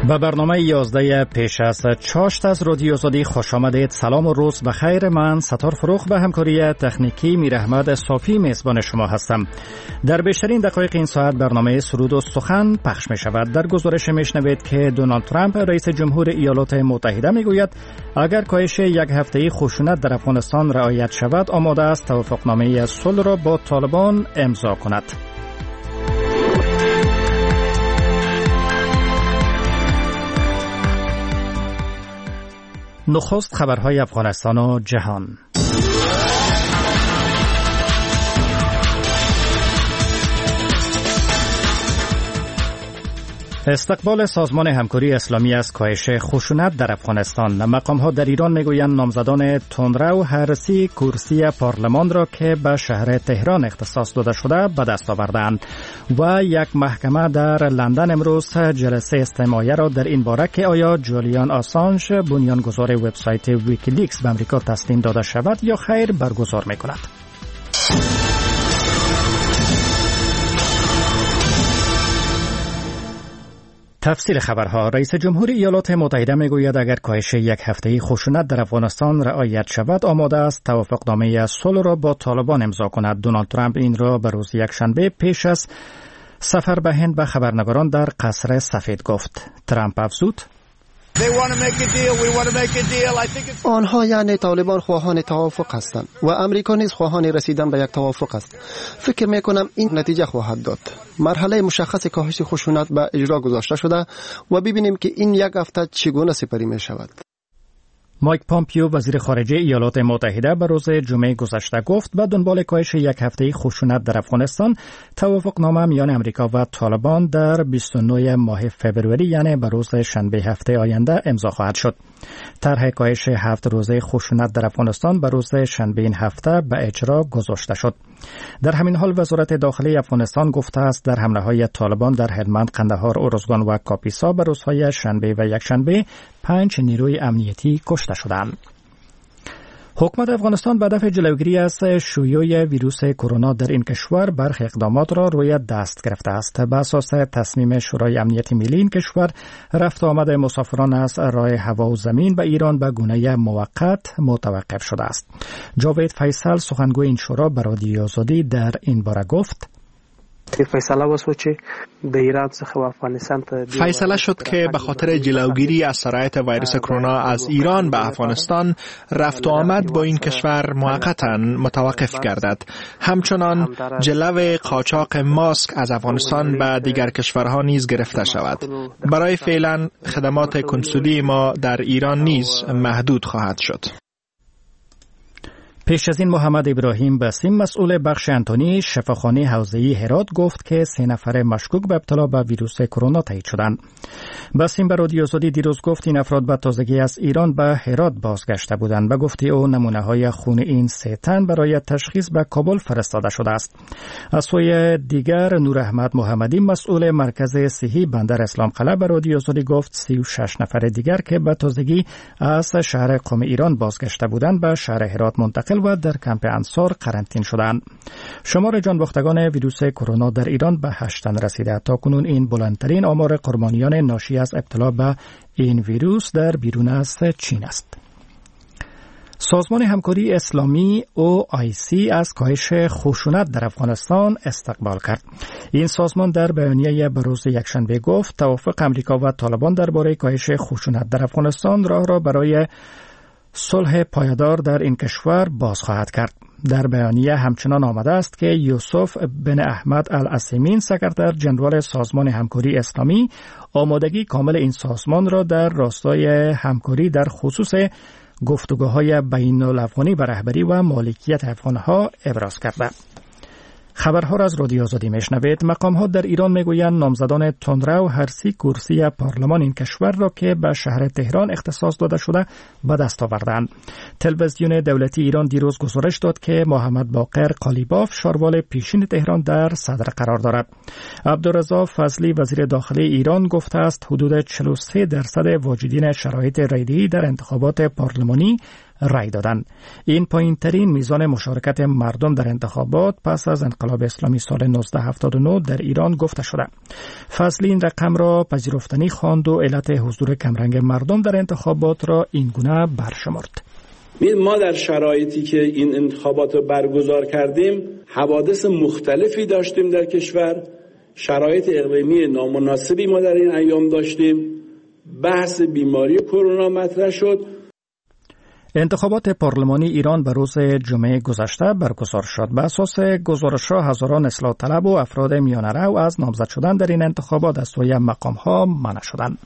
به برنامه 11 پیش از چاشت از رادیو آزادی خوش آمدید. سلام و روز بخیر. من ستار فروخ به همکاری تکنیکی میر احمد صافی میزبان شما هستم. در بیشترین دقایق این ساعت برنامه سرود و سخن پخش می شود. در گزارش می شنوید که دونالد ترامپ رئیس جمهور ایالات متحده می گوید اگر کاهش یک هفته‌ای خشونت در افغانستان رعایت شود آماده است توافقنامه صلح را با طالبان امضا کند. نخست خبرهای افغانستان و جهان. استقبال سازمان همکاری اسلامی از کاهش خشونت در افغانستان. مقام‌ها در ایران میگویند نامزدان تندرو هر 30 کرسی پارلمان را که به شهر تهران اختصاص داده شده به دست آوردند و یک محکمه در لندن امروز جلسه استماعی را در این باره که آیا جولیان آسانژ بنیانگذار وبسایت ویکیلیکس به امریکا تسلیم داده شود یا خیر برگزار می‌کند. تفصیل خبرها. رئیس جمهور ایالات متحده میگوید اگر کاهش یک هفته‌ای خشونت در افغانستان رعایت شود آماده است توافقنامه صلح را با طالبان امضا کند. دونالد ترامپ این را به روز یکشنبه پیش از سفر به هند به خبرنگاران در قصر سفید گفت. ترامپ افزود آنها یعنی طالبان خواهان توافق هستند و امریکا نیز خواهان رسیدن به یک توافق است. فکر میکنم این نتیجه خواهد داد. مرحله مشخص کاهش خشونت به اجرا گذاشته شده و ببینیم که این یک هفته چگونه سپری می شود. مایک پامپیو وزیر خارجه ایالات متحده به روز جمعه گذشته گفت به دنبال کاهش یک هفته‌ای خشونت در افغانستان توافقنامه میان امریکا و طالبان در 29 ماه فوریه یعنی به روز شنبه هفته آینده امضا خواهد شد. طرح کاهش 7 روزه خشونت در افغانستان به روز شنبه این هفته به اجرا گذاشته شد. در همین حال وزارت داخلی افغانستان گفته است در حمله‌های طالبان در هلمند، قندهار، ارزگان و کاپیسا به روزهای شنبه و یکشنبه 5 نیروی امنیتی کشته شدند. حکومت افغانستان به دفع جلوگیری از شیوع ویروس کرونا در این کشور برخی اقدامات را روی دست گرفته است. به اساس تصمیم شورای امنیت ملی این کشور رفت و آمد مسافران از راه هوا و زمین به ایران به گونه موقت متوقف شده است. جاوید فیصل سخنگوی این شورا به رادیو آزادی در این باره گفت فیصله شد که به خاطر جلوگیری از سرایت ویروس کرونا از ایران به افغانستان رفت و آمد با این کشور موقتا متوقف گردد. همچنان جلو قاچاق ماسک از افغانستان به دیگر کشورها نیز گرفته شود. برای فعلا خدمات کنسولی ما در ایران نیز محدود خواهد شد. پیش از این محمد ابراهیم بسیم مسئول بخش انتونی شفاخانه حوزه‌ای هرات گفت که 3 نفر مشکوک به ابتلا به ویروس کرونا تایید شدند. بسیم به رادیو آزادی دیروز گفت این افراد به تازگی از ایران به هرات بازگشته بودند. به گفته او نمونه‌های خون این 3 تن برای تشخیص به کابل فرستاده شده است. از سوی دیگر نور احمد محمدی مسئول مرکز صحی بندر اسلام قلعه به رادیو آزادی گفت 36 نفر دیگر که به تازگی از شهر قم ایران بازگشته بودند به شهر هرات منتقل و در کمپ انصار قرنطین شدند. شمار جانباختگان ویروس کرونا در ایران به 8 تن رسیده. تاکنون این بلندترین آمار قربانیان ناشی از ابتلا به این ویروس در بیرون از چین است. سازمان همکاری اسلامی OIC از کاهش خشونت در افغانستان استقبال کرد. این سازمان در بیانیه به روز یکشنبه گفت توافق امریکا و طالبان درباره کاهش خشونت در افغانستان راه را برای صلح پایدار در این کشور باز خواهد کرد. در بیانیه همچنان آمده است که یوسف بن احمد العثیمین سکرتر جنرال سازمان همکاری اسلامی آمادگی کامل این سازمان را در راستای همکاری در خصوص گفتگوهای بین الافغانی و رهبری و مالکیت افغانها ابراز کرده. خبرها را از رادیو آزادی میشنوید. مقام‌ها در ایران میگویند نامزدان تندرو هر 30 کرسی پارلمان این کشور را که به شهر تهران اختصاص داده شده به دست آوردند. تلویزیون دولتی ایران دیروز گزارش داد که محمد باقر قالیباف شاروال پیشین تهران در صدر قرار دارد. عبدالرضا فضلی وزیر داخلی ایران گفته است حدود 43% واجدین شرایط رایده‌ای در انتخابات پارلمانی رای دادند. این پایین‌ترین میزان مشارکت مردم در انتخابات پس از انقلاب اسلامی سال 1979 در ایران گفته شده. فضلی این رقم را پذیرفتنی خواند و علت حضور کمرنگ مردم در انتخابات را این گونه برشمرد. ما در شرایطی که این انتخابات رو برگزار کردیم حوادث مختلفی داشتیم در کشور، شرایط اقلیمی نامناسبی ما در این ایام داشتیم، بحث بیماری کرونا مطرح شد. انتخابات پارلمانی ایران به روز جمعه گذشته برگزار شد. به اساس گزارش‌ها هزاران اصلاح طلب و افراد میانه‌رو از نامزد شدن در این انتخابات از سوی مقام‌ها منع شدند.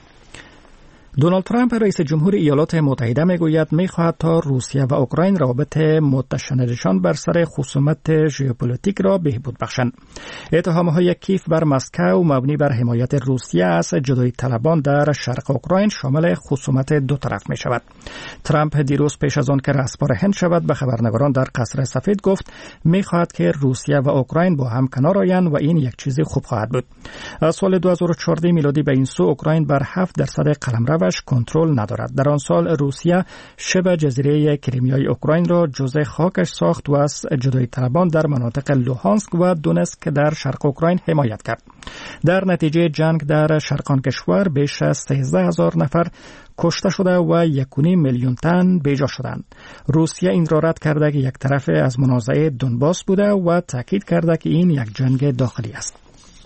دونالد ترامپ رئیس جمهور ایالات متحده میگوید میخواهد تا روسیه و اوکراین روابط متشنجشان بر سر خصومت ژئوپلیتیک را بهبود بخشند. اتهام‌های کیف بر مسکو مبنی بر حمایت روسیه از جدایی طلبان در شرق اوکراین شامل خصومت دو طرف می شود. ترامپ دیروز پیش از آن که رهسپار هند شود به خبرنگاران در قصر سفید گفت میخواهد که روسیه و اوکراین با هم کنار آیند و این یک چیز خوب خواهد بود. از سال 2014 میلادی به این سو اوکراین بر 7% قلمرو کنترل ندارد. در آن سال روسیه شبه جزیره کریمیای اوکراین را جزء خاکش ساخت و از جدایی طلبان در مناطق لوهانسک و دونسک در شرق اوکراین حمایت کرد. در نتیجه جنگ در شرق آن کشور بیش از 13,000 نفر کشته شده و 1.5 میلیون تن بیجا شدند. روسیه این را رد کرده که یک طرف از منازعه دونباس بوده و تاکید کرده که این یک جنگ داخلی است.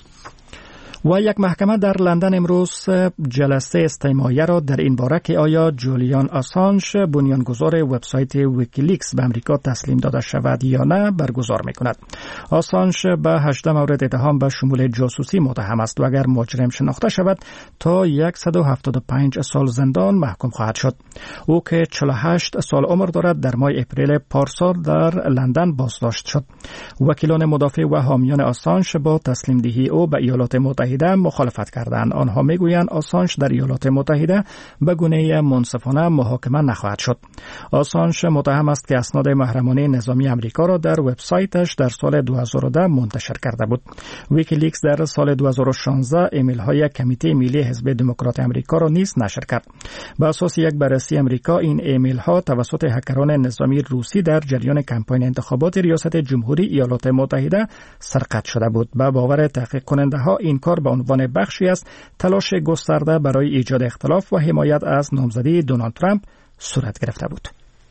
و یک محکمه در لندن امروز جلسه استماعیه را در این باره که آیا جولیان آسانژ بنیانگذار وبسایت ویکیلیکس به امریکا تسلیم داده شود یا نه برگزار می‌کند. آسانژ به 18 مورد اتهام به شمول جاسوسی متهم است و اگر مجرم شناخته شود تا 175 سال زندان محکوم خواهد شد. او که 48 سال عمر دارد در ماه اپریل پارسال در لندن بازداشت شد. وکیلان مدافع و حامیان آسانژ با تسلیم دهی او به ایالات متحده مخالفت کردند. آنها میگویند آسانژ در ایالات متحده به گونه منصفانه محاکمه نخواهد شد. آسانژ متهم است که اسناد محرمانه نظامی امریکا را در وبسایتش در سال 2010 منتشر کرده بود. ویکیلیکس در سال 2016 ایمیل های کمیته ملی حزب دموکرات امریکا را نیز نشر کرد. بر اساس یک بررسی امریکا این ایمیل ها توسط هکران نظامی روسی در جریان کمپاین انتخابات ریاست جمهوری ایالات متحده سرقت شده بود. به باور تحقیق کننده ها این کار به عنوان بخشی از تلاش گسترده برای ایجاد اختلاف و حمایت از نامزدی دونالد ترامپ صورت گرفته بود.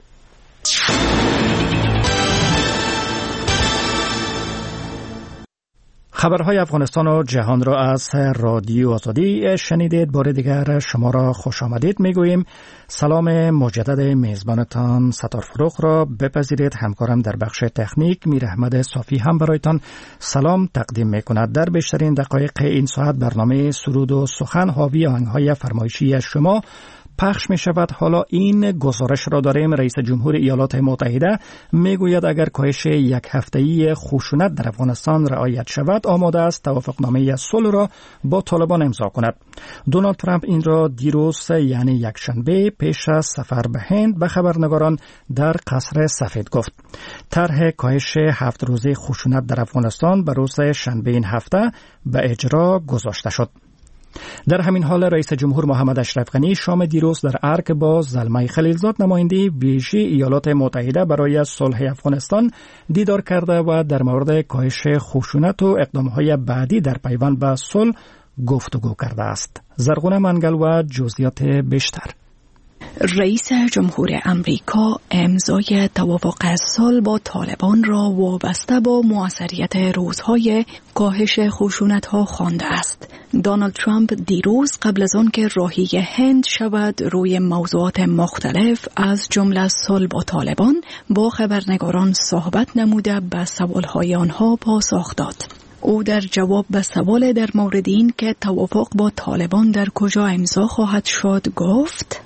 خبرهای افغانستان و جهان را از رادیو آزادی شنیدید. بار دیگر شما را خوش آمدید میگوییم. سلام مجدد میزبانتان ستار فروغ را بپذیرید. همکارم در بخش تکنیک میر احمد صافی هم برایتان سلام تقدیم میکند. در بیشترین دقایق این ساعت برنامه سرود و سخن حاوی آهنگ‌های فرمایشی شما پخش می شود. حالا این گزارش را داریم. رئیس جمهور ایالات متحده می گوید اگر کاهش یک هفته‌ای خشونت در افغانستان رعایت شود آماده است توافقنامه صلح را با طالبان امضا کند. دونالد ترامپ این را دیروز یعنی یکشنبه پیش از سفر به هند به خبرنگاران در قصر سفید گفت. طرح کاهش 7 روزه خشونت در افغانستان به روز شنبه این هفته به اجرا گذاشته شد. در همین حال رئیس جمهور محمد اشرف غنی شام دیروز در ارگ با زلمه خلیلزاد نماینده ویژه ایالات متحده برای صلح افغانستان دیدار کرده و در مورد کاهش خشونت و اقدام‌های بعدی در پیوند به صلح گفتگو کرده است. زرغونه منگل و جزئیات بیشتر. رئیس جمهور امریکا امضای توافق صلح با طالبان را وابسته با موثریت روزهای کاهش خشونت‌ها خوانده است. دونالد ترامپ دیروز قبل از آن که راهی هند شود روی موضوعات مختلف از جمله صلح با طالبان با خبرنگاران صحبت نموده به سوال‌های آنها پاسخ داد. او در جواب به سوال در مورد این که توافق با طالبان در کجا امضا خواهد شد گفت: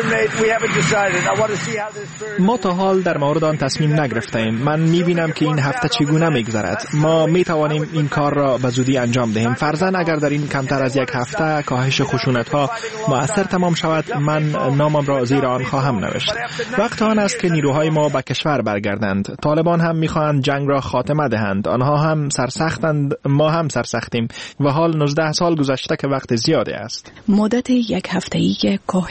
ما تا حال در مورد آن تصمیم نگرفتیم. من می‌بینم که این هفته چگونه می‌گذرد. ما می‌توانیم این کار را به زودی انجام دهیم. فرضاً اگر در این کمتر از یک هفته کاهش خشونت‌ها مؤثر تمام شود، من نامم را زیر آن خواهم نوشت. وقت آن است که نیروهای ما به کشور برگردند. طالبان هم می‌خواهند جنگ را خاتمه دهند. آنها هم سرسختند، ما هم سرسختیم و حال 19 سال گذشته که وقت زیادی است. مدت یک هفته‌ای کاهش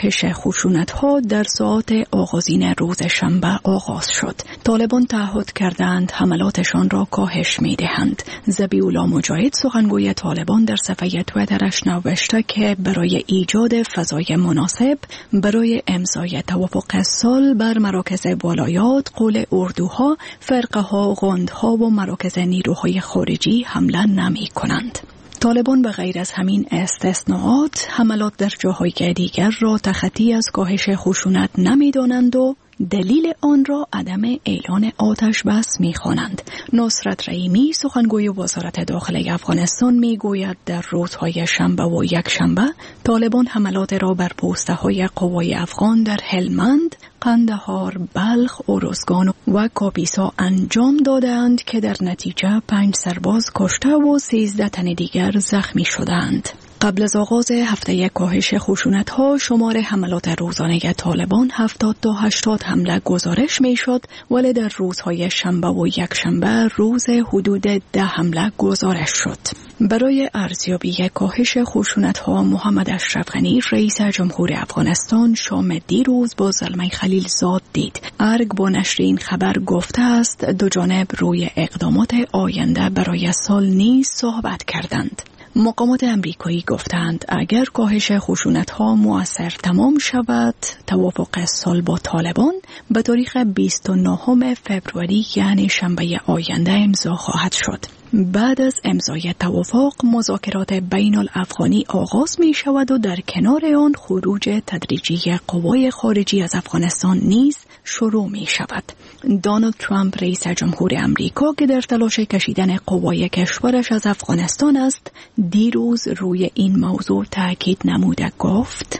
خشونت‌ها در ساعات آغازین روز شنبه آغاز شد. طالبان تعهد کردند حملاتشان را کاهش می‌دهند. ذبیح‌الله مجاهد سخنگوی طالبان در صفحه توییترش نوشته که برای ایجاد فضای مناسب برای امضای توافق صلح بر مراکز ولایات، قول اردوها، فرقه‌ها، غندها و مراکز نیروهای خارجی حمله نمی‌کنند. طالبان به غیر از همین استثناءات حملات در جاهای دیگر را تخطی از کاهش خشونت نمی‌دانند و دلیل آن را عدم اعلان آتش بس می‌خوانند. نصرت رحیمی سخنگوی وزارت داخلی افغانستان می‌گوید در روزهای شنبه و یکشنبه طالبان حملات را بر پوسته‌های قوای افغان در هلمند، قندهار، بلخ، ارزگان و کاپیسا انجام دادند که در نتیجه 5 سرباز کشته و 13 تن دیگر زخمی شدند. قبل از آغاز هفته کاهش خشونت‌ها شمار حملات روزانه طالبان 70 تا 80 حمله گزارش می‌شد، ولی در روزهای شنبه و یکشنبه روز حدود 10 حمله گزارش شد. برای ارزیابی کاهش خشونت‌ها محمد اشرف غنی رئیس جمهور افغانستان شام دیروز با زلمه خلیلزاد دید. ارگ با نشر این خبر گفته است دو جانب روی اقدامات آینده برای سال نیز صحبت کردند. مقامات امریکایی گفتند اگر کاهش خشونت‌ها مؤثر تمام شود، توافق صلح با طالبان به تاریخ 29 فوریه یعنی شنبه آینده امضا خواهد شد. بعد از امضای توافق مذاکرات بین الافغانی آغاز می شود و در کنار آن خروج تدریجی قوای خارجی از افغانستان نیز شروع می شود. دونالد ترامپ رئیس جمهور امریکا که در تلاش کشیدن قوای کشورش از افغانستان است، دیروز روی این موضوع تاکید نموده گفت: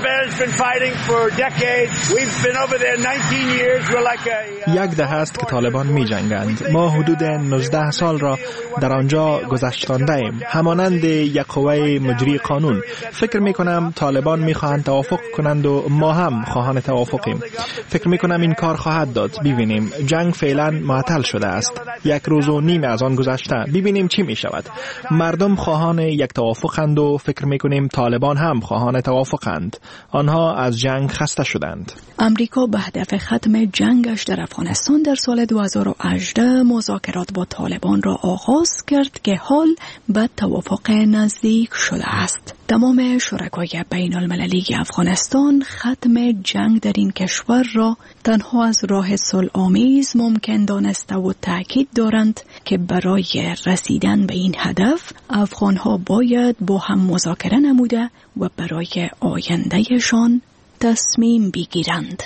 یک دهه است که طالبان می جنگند. ما حدود 19 سال را در آنجا گذشتانده ایم. همانند یک قوه مجری قانون. فکر می کنم طالبان می خواهند توافق کنند و ما هم خواهان توافقیم. فکر می کنم این کار خواهد داد. ببینیم. جنگ فعلا معطل شده است. 1 روز و نیم از آن گذشته. ببینیم چی می شود. مردم خواهان یک توافقند و فکر می کنیم طالبان هم خواهان توافقند. آنها از جنگ خسته شدند. امریکا به هدف ختم جنگش در افغانستان در سال 2018 مذاکرات با طالبان را آغاز کرد که حال به توافق نزدیک شده است. تمام شرکای بین المللی افغانستان ختم جنگ در این کشور را تنها از راه صلح‌آمیز ممکن دانسته و تأکید دارند که برای رسیدن به این هدف افغانها باید با هم مذاکره نموده و برای آیندهشان تصمیم بگیرند.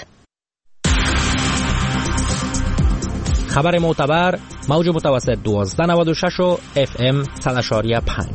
خبر معتبر موج متوسط 1296 و FM 100.5.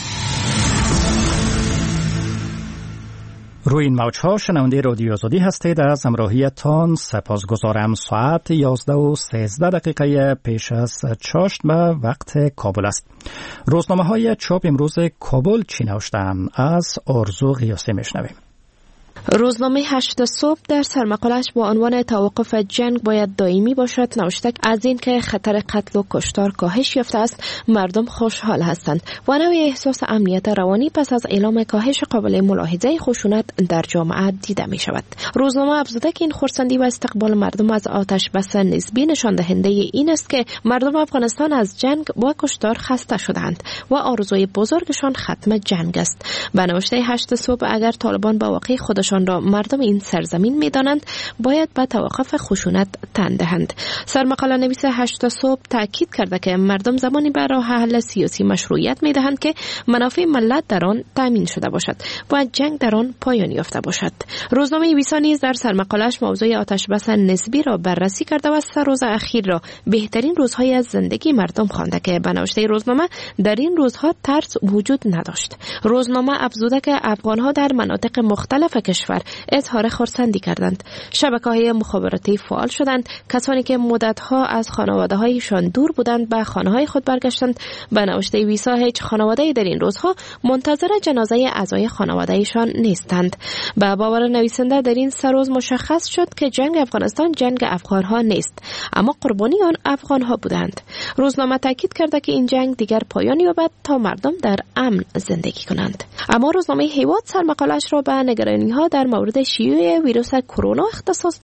روی این موج‌ها شنونده رادیو آزادی هستید. از همراهیتان سپاسگزارم. ساعت 11:13 پیش از چاشت به وقت کابل است. روزنامه‌های چاپ امروز کابل چی نوشتند؟ از آرزو غیاسی میشنویم. روزنامه 8 صبح در سرمقالش با عنوان توقف جنگ باید دائمی باشد نوشته از این که خطر قتل و کشتار کاهش یافته است مردم خوشحال هستند و نوع احساس امنیت روانی پس از اعلام کاهش قابل ملاحظه خشونت در جامعه دیده می شود. روزنامه افزوده که این خرسندی و استقبال مردم از آتش بس نسبی نشان دهنده این است که مردم افغانستان از جنگ و کشتار خسته شدند و آرزوی بزرگشان ختم جنگ است. به نوشته 8 صبح اگر طالبان با واقع خودشان را مردم این سرزمین می‌دانند باید به توقف خشونت تن دهند. سرمقاله نویس 8 صبح تاکید کرده که مردم زمانی به راه حل سیاسی مشروعیت می‌دهند که منافع ملت در آن تامین شده باشد و جنگ در آن پایان یافته باشد. روزنامه ویسا نیز در سرمقاله‌اش موضوع آتش بس نسبی را بررسی کرده و 3 روز اخیر را بهترین روزهای از زندگی مردم خوانده که به نوشته روزنامه در این روزها ترس وجود نداشت. روزنامه افزوده که افغان‌ها در مناطق مختلف کشور اظهار خرسندی کردند. شبکه‌های مخابراتی فعال شدند. کسانی که مدت‌ها از خانواده‌هایشان دور بودند به خانه‌های خود برگشتند. به نوشته ویسا هیچ خانواده‌ای در این روزها منتظر جنازه اعضای خانواده‌ایشان نیستند. به باور نویسنده در این 3 روز مشخص شد که جنگ افغانستان جنگ افغان‌ها نیست، اما قربانی آن افغان‌ها بودند. روزنامه تاکید کرده که این جنگ دیگر پایان یابد تا مردم در امن زندگی کنند. اما روزنامه هیواد سرمقاله‌اش را به نگرانی‌ها آمریکا در مورد شیوع ویروس کرونا اختصاص